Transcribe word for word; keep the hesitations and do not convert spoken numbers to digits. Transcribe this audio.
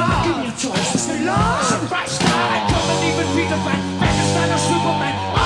Give me a choice to stay lost. Surprise guy, come and even Peter Pan, Frankenstein or Superman.